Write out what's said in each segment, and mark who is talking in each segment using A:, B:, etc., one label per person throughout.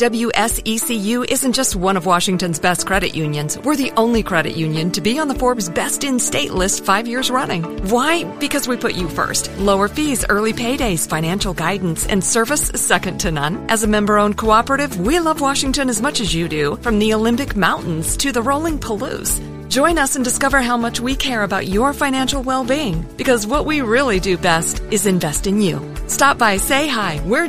A: WSECU isn't just one of Washington's best credit unions. We're the only credit union to be on the Forbes Best in State list 5 years running. Why? Because we put you first. Lower fees, early paydays, financial guidance, and service second to none. As a member-owned cooperative, we love Washington as much as you do, from the Olympic Mountains to the rolling Palouse. Join us and discover how much we care about your financial well-being, because what we really do best is invest in you. Stop by, say hi. We're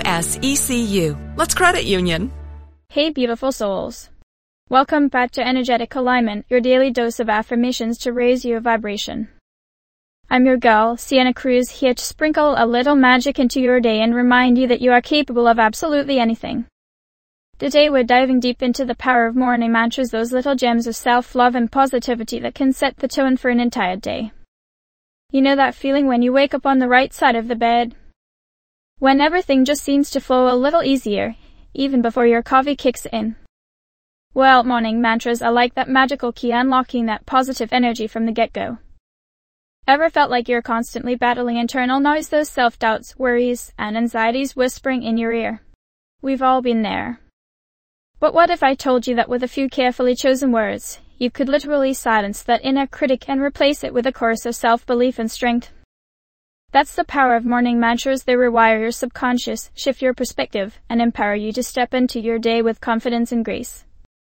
A: WSECU. Let's credit union.
B: Hey, beautiful souls. Welcome back to Energetic Alignment, your daily dose of affirmations to raise your vibration. I'm your girl, Sienna Cruz, here to sprinkle a little magic into your day and remind you that you are capable of absolutely anything. Today we're diving deep into the power of morning mantras, those little gems of self-love and positivity that can set the tone for an entire day. You know that feeling when you wake up on the right side of the bed? When everything just seems to flow a little easier, even before your coffee kicks in. Well, morning mantras are like that magical key unlocking that positive energy from the get-go. Ever felt like you're constantly battling internal noise, those self-doubts, worries, and anxieties whispering in your ear? We've all been there. But what if I told you that with a few carefully chosen words, you could literally silence that inner critic and replace it with a chorus of self-belief and strength? That's the power of morning mantras. They rewire your subconscious, shift your perspective, and empower you to step into your day with confidence and grace.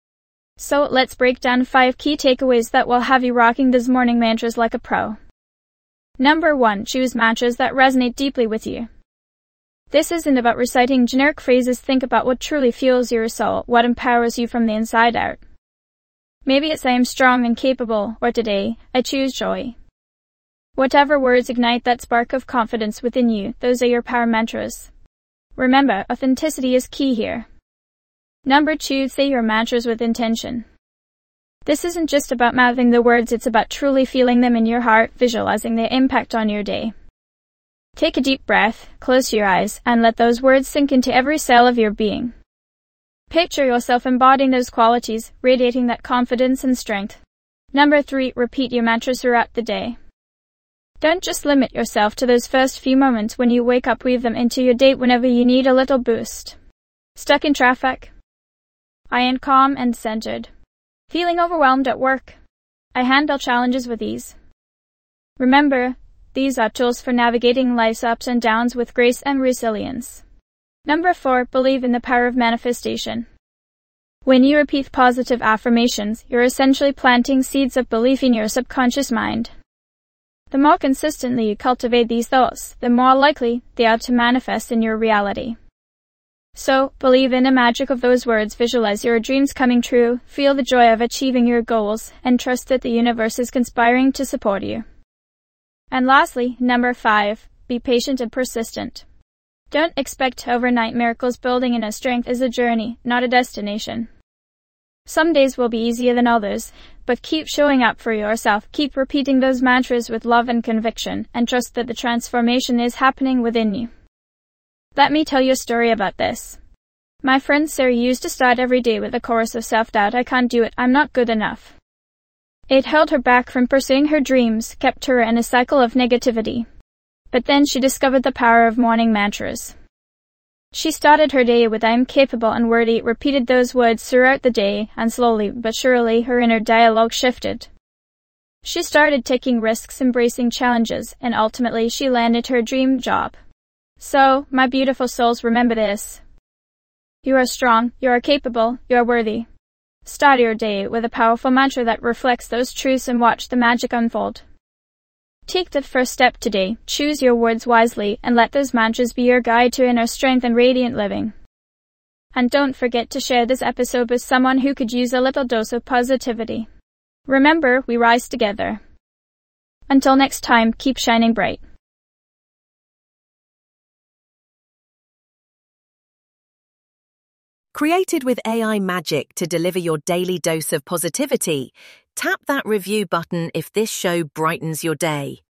B: So let's break down 5 key takeaways that will have you rocking these morning mantras like a pro. Number 1, choose mantras that resonate deeply with you. This isn't about reciting generic phrases. Think about what truly fuels your soul, what empowers you from the inside out. Maybe it's I am strong and capable, or today, I choose joy. Whatever words ignite that spark of confidence within you, those are your power mantras. Remember, authenticity is key here. Number 2, say your mantras with intention. This isn't just about mouthing the words, it's about truly feeling them in your heart, visualizing their impact on your day. Take a deep breath, close your eyes, and let those words sink into every cell of your being. Picture yourself embodying those qualities, radiating that confidence and strength. Number 3, repeat your mantras throughout the day. Don't just limit yourself to those first few moments when you wake up. Weave them into your day whenever you need a little boost. Stuck in traffic? I am calm and centered. Feeling overwhelmed at work? I handle challenges with ease. Remember, these are tools for navigating life's ups and downs with grace and resilience. Number 4, believe in the power of manifestation. When you repeat positive affirmations, you're essentially planting seeds of belief in your subconscious mind. The more consistently you cultivate these thoughts, the more likely they are to manifest in your reality. So, believe in the magic of those words, visualize your dreams coming true, feel the joy of achieving your goals, and trust that the universe is conspiring to support you. And lastly, number 5, be patient and persistent. Don't expect overnight miracles. Building inner strength is a journey, not a destination. Some days will be easier than others, but keep showing up for yourself, keep repeating those mantras with love and conviction, and trust that the transformation is happening within you. Let me tell you a story about this. My friend Sarah used to start every day with a chorus of self-doubt. I can't do it, I'm not good enough. It held her back from pursuing her dreams, kept her in a cycle of negativity. But then she discovered the power of morning mantras. She started her day with I am capable and worthy, repeated those words throughout the day, and slowly but surely her inner dialogue shifted. She started taking risks, embracing challenges, and ultimately she landed her dream job. So, my beautiful souls, remember this. You are strong, you are capable, you are worthy. Start your day with a powerful mantra that reflects those truths and watch the magic unfold. Take the first step today, choose your words wisely, and let those mantras be your guide to inner strength and radiant living. And don't forget to share this episode with someone who could use a little dose of positivity. Remember, we rise together. Until next time, keep shining bright.
C: Created with AI magic to deliver your daily dose of positivity, tap that review button if this show brightens your day.